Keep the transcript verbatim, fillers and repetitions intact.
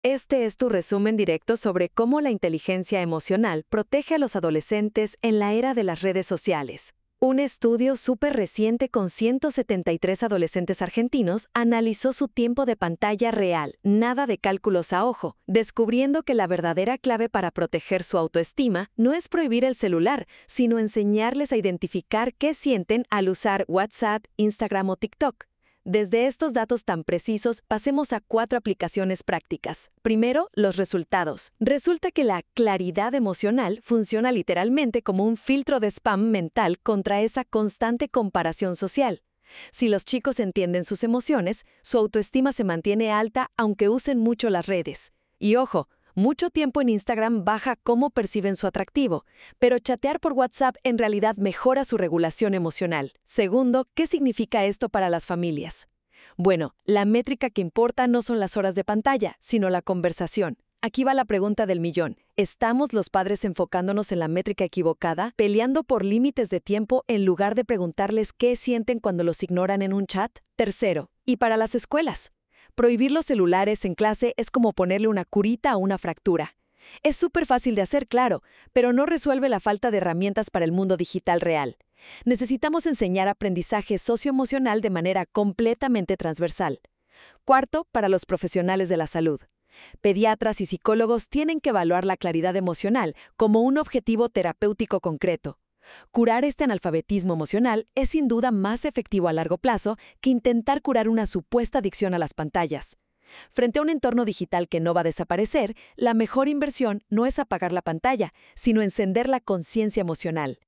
Este es tu resumen directo sobre cómo la inteligencia emocional protege a los adolescentes en la era de las redes sociales. Un estudio súper reciente con ciento setenta y tres adolescentes argentinos analizó su tiempo de pantalla real, nada de cálculos a ojo, descubriendo que la verdadera clave para proteger su autoestima no es prohibir el celular, sino enseñarles a identificar qué sienten al usar WhatsApp, Instagram o TikTok. Desde estos datos tan precisos, pasemos a cuatro aplicaciones prácticas. Primero, los resultados. Resulta que la claridad emocional funciona literalmente como un filtro de spam mental contra esa constante comparación social. Si los chicos entienden sus emociones, su autoestima se mantiene alta aunque usen mucho las redes. Y ojo, mucho tiempo en Instagram baja cómo perciben su atractivo, pero chatear por WhatsApp en realidad mejora su regulación emocional. Segundo, ¿qué significa esto para las familias? Bueno, la métrica que importa no son las horas de pantalla, sino la conversación. Aquí va la pregunta del millón. ¿Estamos los padres enfocándonos en la métrica equivocada, peleando por límites de tiempo en lugar de preguntarles qué sienten cuando los ignoran en un chat? Tercero, ¿y para las escuelas? Prohibir los celulares en clase es como ponerle una curita a una fractura. Es súper fácil de hacer, claro, pero no resuelve la falta de herramientas para el mundo digital real. Necesitamos enseñar aprendizaje socioemocional de manera completamente transversal. Cuarto, para los profesionales de la salud. Pediatras y psicólogos tienen que evaluar la claridad emocional como un objetivo terapéutico concreto. Curar este analfabetismo emocional es sin duda más efectivo a largo plazo que intentar curar una supuesta adicción a las pantallas. Frente a un entorno digital que no va a desaparecer, la mejor inversión no es apagar la pantalla, sino encender la conciencia emocional.